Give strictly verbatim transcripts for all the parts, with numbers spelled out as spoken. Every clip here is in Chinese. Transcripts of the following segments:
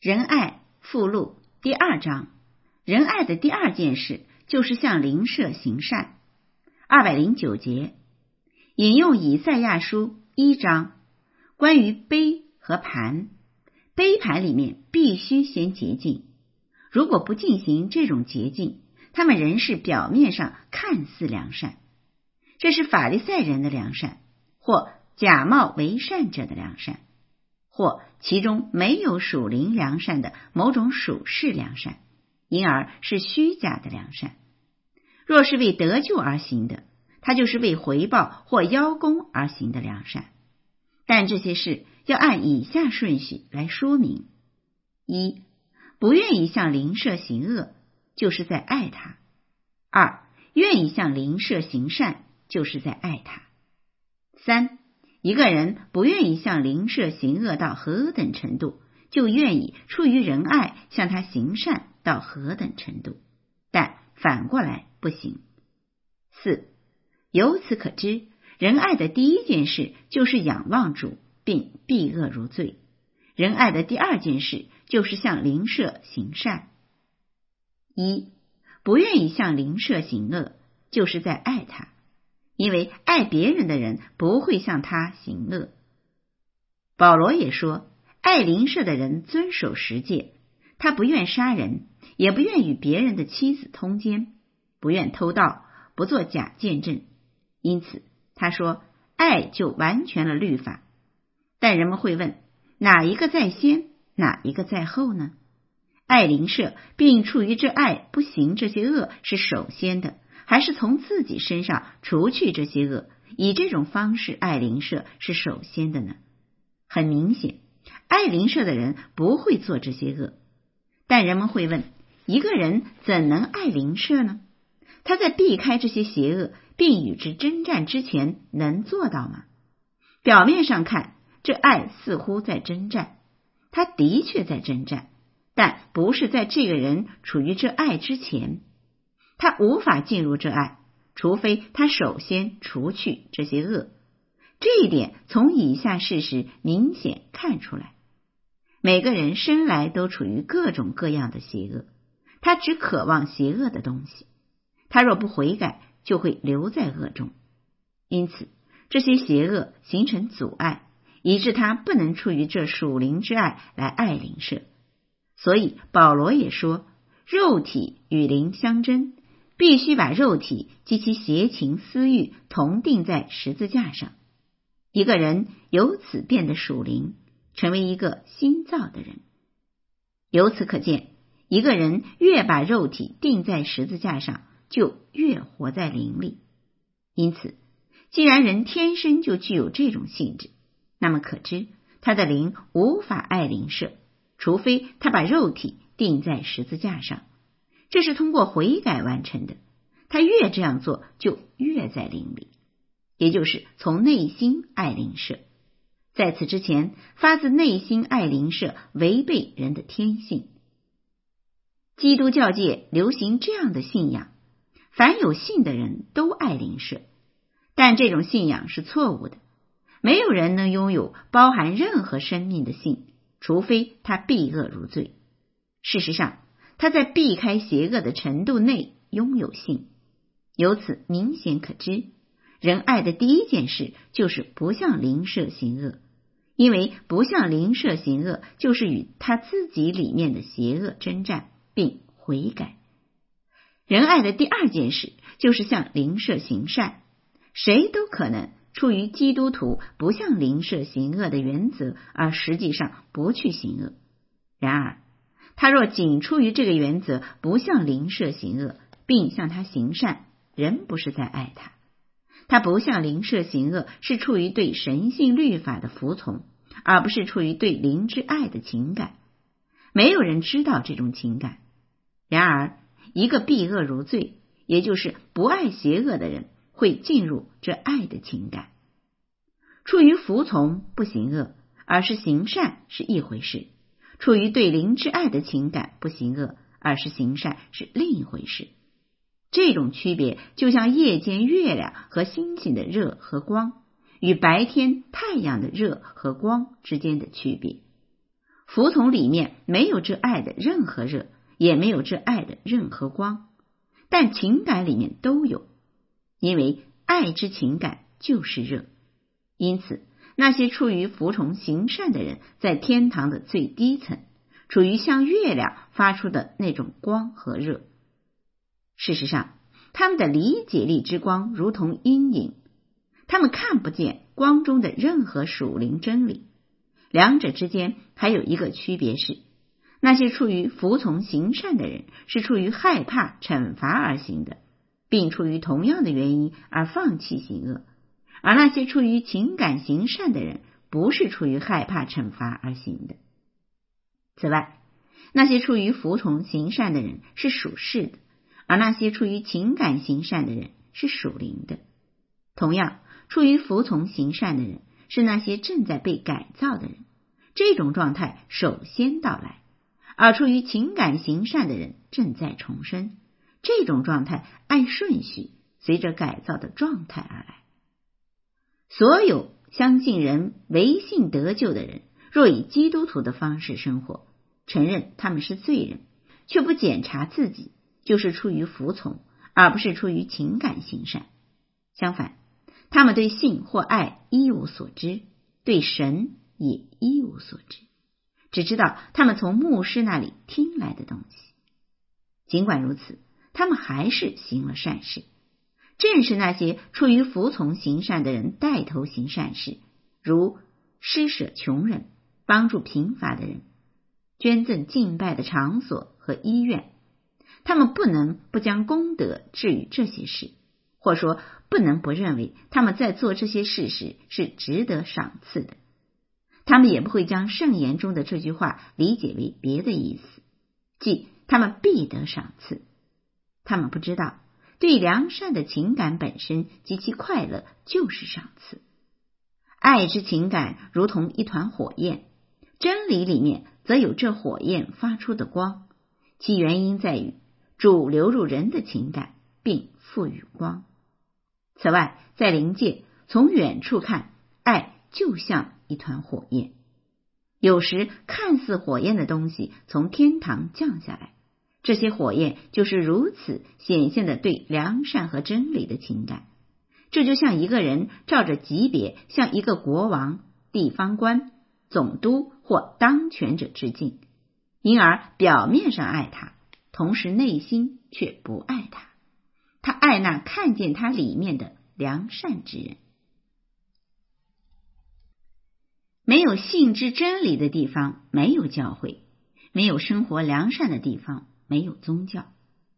仁爱附录第二章，仁爱的第二件事就是向邻舍行善。二百零九节，引用以赛亚书一章，关于杯和盘。杯盘里面必须先洁净，如果不进行这种洁净，他们仍是表面上看似良善，这是法利赛人的良善，或假冒为善者的良善，或其中没有属灵良善的某种属世良善，因而是虚假的良善。若是为得救而行的，它就是为回报或邀功而行的良善。但这些事要按以下顺序来说明：一、不愿意向邻舍行恶，就是在爱他；二、愿意向邻舍行善，就是在爱他；三、一个人不愿意向邻舍行恶到何等程度，就愿意出于仁爱向他行善到何等程度，但反过来不行。四、由此可知，仁爱的第一件事就是仰望主，并避恶如罪；仁爱的第二件事就是向邻舍行善。一、不愿意向邻舍行恶，就是在爱他，因为爱别人的人不会向他行恶。保罗也说，爱邻舍的人遵守十诫，他不愿杀人，也不愿与别人的妻子通奸，不愿偷盗，不做假见证。因此他说，爱就完全了律法。但人们会问，哪一个在先，哪一个在后呢？爱邻舍并出于这爱不行这些恶是首先的，还是从自己身上除去这些恶，以这种方式爱邻舍是首先的呢？很明显，爱邻舍的人不会做这些恶。但人们会问，一个人怎能爱邻舍呢？他在避开这些邪恶并与之征战之前能做到吗？表面上看，这爱似乎在征战，他的确在征战，但不是在这个人处于这爱之前。他无法进入这爱，除非他首先除去这些恶。这一点从以下事实明显看出来：每个人生来都处于各种各样的邪恶，他只渴望邪恶的东西，他若不悔改，就会留在恶中。因此这些邪恶形成阻碍，以致他不能出于这属灵之爱来爱邻舍。所以保罗也说，肉体与灵相争，必须把肉体及其邪情私欲同钉在十字架上。一个人由此变得属灵，成为一个新造的人。由此可见，一个人越把肉体钉在十字架上，就越活在灵里。因此既然人天生就具有这种性质，那么可知他的灵无法爱邻舍，除非他把肉体钉在十字架上。这是通过悔改完成的，他越这样做，就越在灵里，也就是从内心爱邻舍。在此之前，发自内心爱邻舍违背人的天性。基督教界流行这样的信仰，凡有信的人都爱邻舍，但这种信仰是错误的。没有人能拥有包含任何生命的信，除非他避恶如罪。事实上，他在避开邪恶的程度内拥有信。由此明显可知，仁爱的第一件事就是不向邻舍行恶，因为不向邻舍行恶就是与他自己里面的邪恶征战并悔改。仁爱的第二件事就是向邻舍行善。谁都可能出于基督徒不向邻舍行恶的原则而实际上不去行恶。然而他若仅出于这个原则不向邻舍行恶，并向他行善，仍不是在爱他。他不向邻舍行恶是出于对神性律法的服从，而不是出于对邻之爱的情感。没有人知道这种情感。然而一个避恶如罪，也就是不爱邪恶的人，会进入这爱的情感。出于服从不行恶，而是行善是一回事；出于对邻之爱的情感不行恶，而是行善是另一回事。这种区别就像夜间月亮和星星的热和光，与白天太阳的热和光之间的区别。 服从里面没有这爱的任何热，也没有这爱的任何光，但情感里面都有，因为爱之情感就是热。因此那些处于服从行善的人，在天堂的最低层，处于像月亮发出的那种光和热。事实上，他们的理解力之光如同阴影，他们看不见光中的任何属灵真理。两者之间还有一个区别是，那些处于服从行善的人是出于害怕惩罚而行的，并出于同样的原因而放弃行恶，而那些出于情感行善的人不是出于害怕惩罚而行的。此外，那些出于服从行善的人是属世的，而那些出于情感行善的人是属灵的。同样，出于服从行善的人是那些正在被改造的人，这种状态首先到来，而出于情感行善的人正在重生，这种状态按顺序随着改造的状态而来。所有相信人唯信得救的人，若以基督徒的方式生活，承认他们是罪人，却不检查自己，就是出于服从，而不是出于情感行善。相反，他们对性或爱一无所知，对神也一无所知，只知道他们从牧师那里听来的东西。尽管如此，他们还是行了善事。正是那些出于服从行善的人带头行善事，如施舍穷人，帮助贫乏的人，捐赠敬拜的场所和医院。他们不能不将功德置于这些事，或说不能不认为他们在做这些事时是值得赏赐的。他们也不会将圣言中的这句话理解为别的意思，即他们必得赏赐。他们不知道，对良善的情感本身及其快乐就是赏赐。爱之情感如同一团火焰，真理里面则有这火焰发出的光，其原因在于主流入人的情感，并赋予光。此外，在灵界，从远处看，爱就像一团火焰。有时看似火焰的东西从天堂降下来，这些火焰就是如此显现的对良善和真理的情感。这就像一个人照着级别向一个国王、地方官、总督或当权者致敬，因而表面上爱他，同时内心却不爱他。他爱那看见他里面的良善之人。没有信之真理的地方，没有教会；没有生活良善的地方，没有宗教。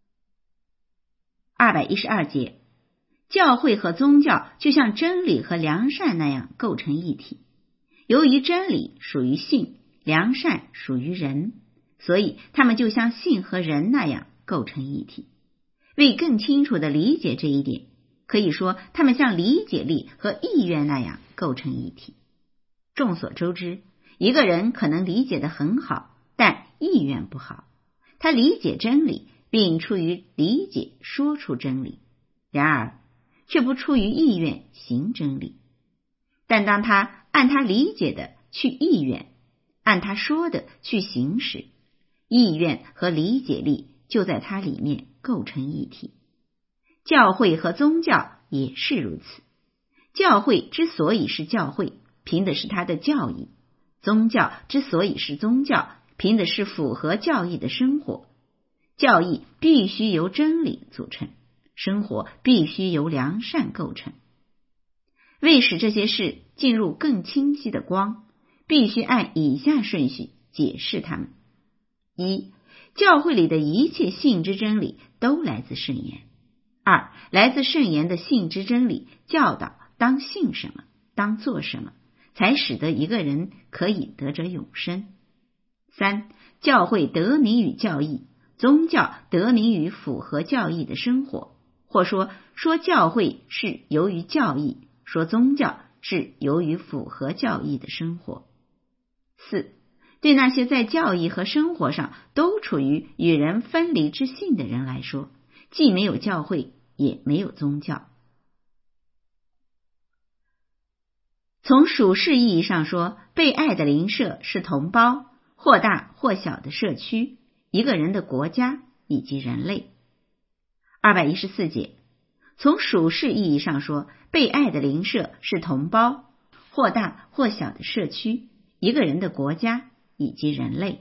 二百一十二节，教会和宗教就像真理和良善那样构成一体。由于真理属于性，良善属于人，所以他们就像性和人那样构成一体。为更清楚地理解这一点，可以说他们像理解力和意愿那样构成一体。众所周知，一个人可能理解得很好，但意愿不好。他理解真理，并出于理解说出真理，然而却不出于意愿行真理。但当他按他理解的去意愿，按他说的去行时，意愿和理解力就在他里面构成一体。教会和宗教也是如此。教会之所以是教会，凭的是它的教义；宗教之所以是宗教，凭的是符合教义的生活。教义必须由真理组成，生活必须由良善构成。为使这些事进入更清晰的光，必须按以下顺序解释它们。一、教会里的一切信之真理都来自圣言。二、来自圣言的信之真理教导当信什么，当做什么，才使得一个人可以得着永生。三、教会得名于教义，宗教得名于符合教义的生活，或说说教会是由于教义，说宗教是由于符合教义的生活。四、对那些在教义和生活上都处于与人分离之性的人来说，既没有教会，也没有宗教。从属世意义上说，被爱的邻舍是同胞，或或大或小的社区、一个人的国家以及人类。二百一十四节，从属世意义上说，被爱的邻舍是同胞、或大或小的社区、一个人的国家以及人类。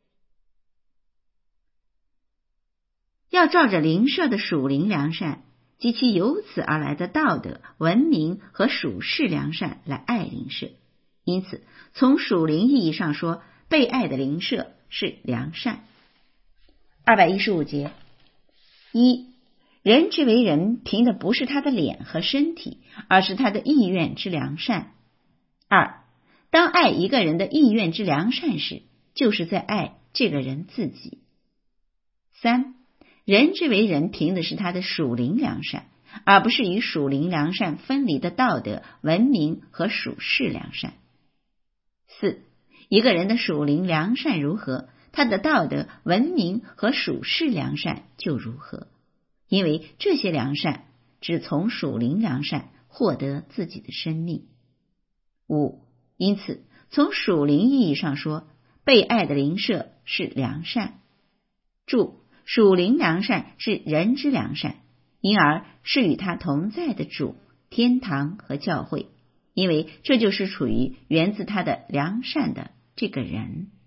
要照着邻舍的属灵良善及其由此而来的道德、文明和属世良善来爱邻舍。因此，从属灵意义上说，被爱的邻舍是良善。二百一十五节，一，人之为人，凭的不是他的脸和身体，而是他的意愿之良善。二，当爱一个人的意愿之良善时，就是在爱这个人自己。三，人之为人，凭的是他的属灵良善，而不是与属灵良善分离的道德、文明和属世良善。四，一个人的属灵良善如何，他的道德、文明和属世良善就如何，因为这些良善只从属灵良善获得自己的生命。五，因此从属灵意义上说，被爱的邻舍是良善。注：属灵良善是人之良善，因而是与他同在的主、天堂和教会，因为这就是处于源自他的良善的这个人。